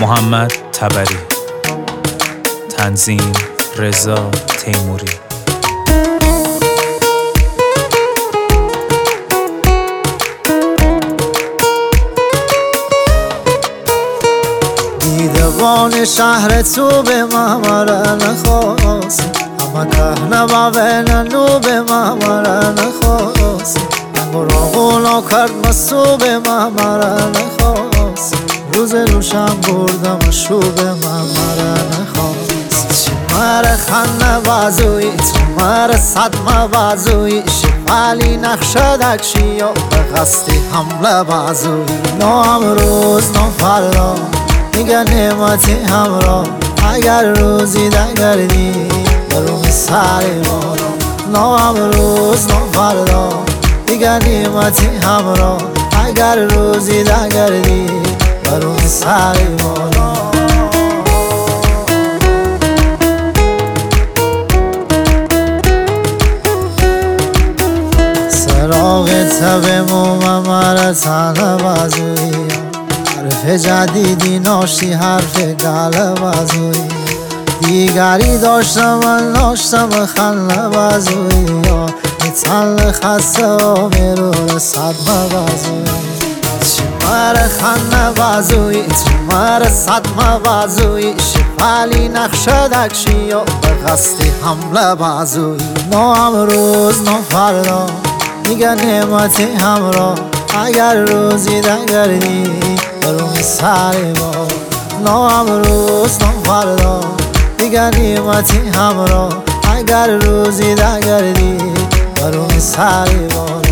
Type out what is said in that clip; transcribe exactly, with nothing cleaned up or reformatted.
محمد تبری، تنظیم رضا تیموری. دیدبان شهر تو به محمرن خواستی، اما کهنه با بین نو به محمرن خواستی، براغونا کرد مسو به محمرن خواستی، روز روشن بردم شو به محمرن خواستی. چه مر خنه بازوی چه مر صدمه بازوی، شفالی نقشدک شیا به قصدی حمله بازوی. نو امروز نو فردا دیگر نعمتی همراه، اگر روزی دگردی برو سر مارا. نو امروز نو فردا دیگر نعمتی همراه، اگر روزی دگردی برو سر مارا. سراغ تب مومم مر تنه بازوی، حرف جدیدی ناشتی حرف گله بازوی. دیگری داشتم من داشتم خنده بازوی، میتن خسته و میرو صدمه بازوی. چه مر خنده بازوی چه مر صدمه بازوی، شفالی نقشدک شیا به قصدی حمله بازوی. نو امروز نو فردا دیگر نعمتی همراه، اگر روزی دگردی برو سر ما. نو امروز نو فردا دیگر نعمتی همراه، اگر روزی دگردی برو سر ما.